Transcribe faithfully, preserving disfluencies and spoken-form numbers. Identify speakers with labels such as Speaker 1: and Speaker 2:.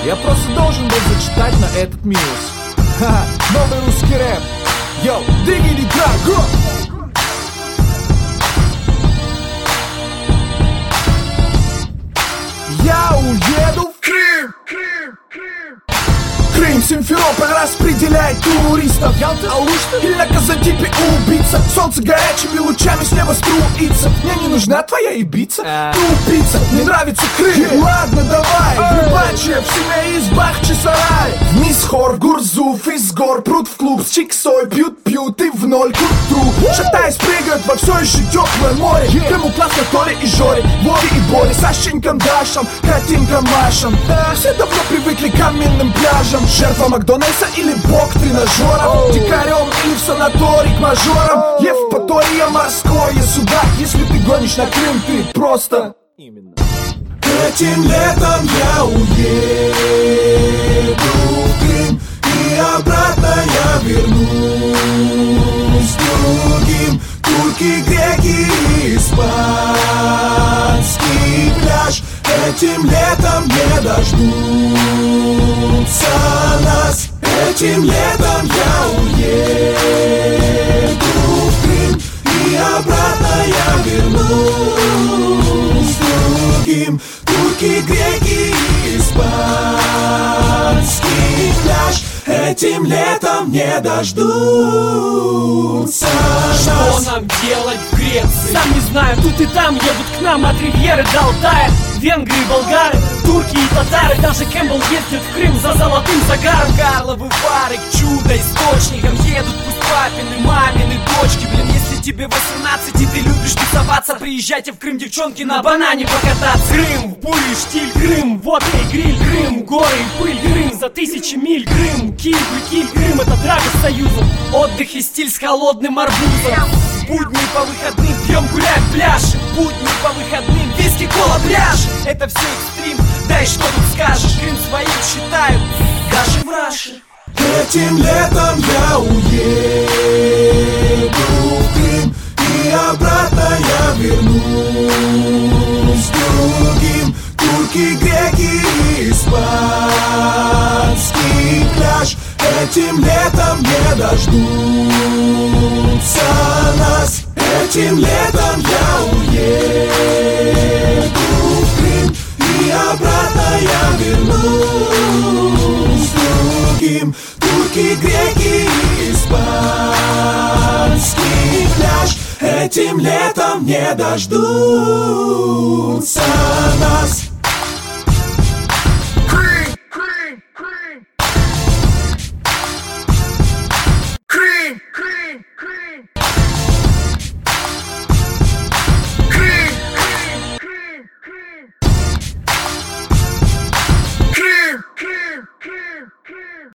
Speaker 1: Я просто должен был зачитать на этот минус. Ха-ха, новый русский рэп. Йоу, дигили драго. Я уеду в Крым. Крым, Симферополь распределяет туристов. Алушта или на Казантипе убийца. Солнце горячими лучами слева струится. Мне не нужна твоя Ибица, тупица. Мне нравится Крым. Ладно, давай, в рыбачье, в семье избах, чесарай. Вниз хор, Гурзуф, из гор, пруд в клуб с чиксой. Пьют, пьют и в ноль к утру. Шатаясь, прыгают во все еще теплое море. Крыму классно Толе и Жоре, Вове и Боре, Сашенькам, Дашам, Катинкам, Машам. Все давно привыкли к каменным пляжам. Жертва Макдональдса или бог тренажеров. Дикарем или в санаторий к мажорам. Евпатория, морское судак. Если ты гонишь на Крым, ты просто... Именно.
Speaker 2: Этим летом я уеду в Крым, и обратно я вернусь другим. Турки, греки, испанский пляж. Этим летом не дождутся нас. Этим летом я уеду в Крым, и обратно я вернусь другим. Турки, греки, испанский пляж. Этим летом не дождутся нас.
Speaker 3: Что нам делать в Греции? Сам не знаю, тут и там едут к нам от Ривьеры до Алтая. Венгры и болгары, турки и татары. Даже Кэмпбелл ездит в Крым за золотым загаром. Карловы Вары к чудо-источникам едут пусть папины, мамины дочки. Блин, если тебе восемнадцать и ты любишь тусоваться, приезжайте в Крым, девчонки, на банане покататься. Крым, в бурю и штиль, Крым, водка и гриль, Крым, горы и пыль, Крым, за тысячи миль, Крым, киль, киль, Крым, это драга с союзом. Отдых и стиль с холодным арбузом. Будни по выходным пьем, гуляем пляж. Будни по выходным, виски, кола, пляж. Это все экстрим, да и что тут скажешь. Крым своим считают, даже в Раше.
Speaker 2: Этим летом я уеду в Крым, и обратно я вернусь другим. Турки, греки, испанский пляж. Этим летом не дождутся нас. Этим летом я уеду в Крым, и обратно я вернусь другим. Турки, греки, испанский пляж. Этим летом не дождутся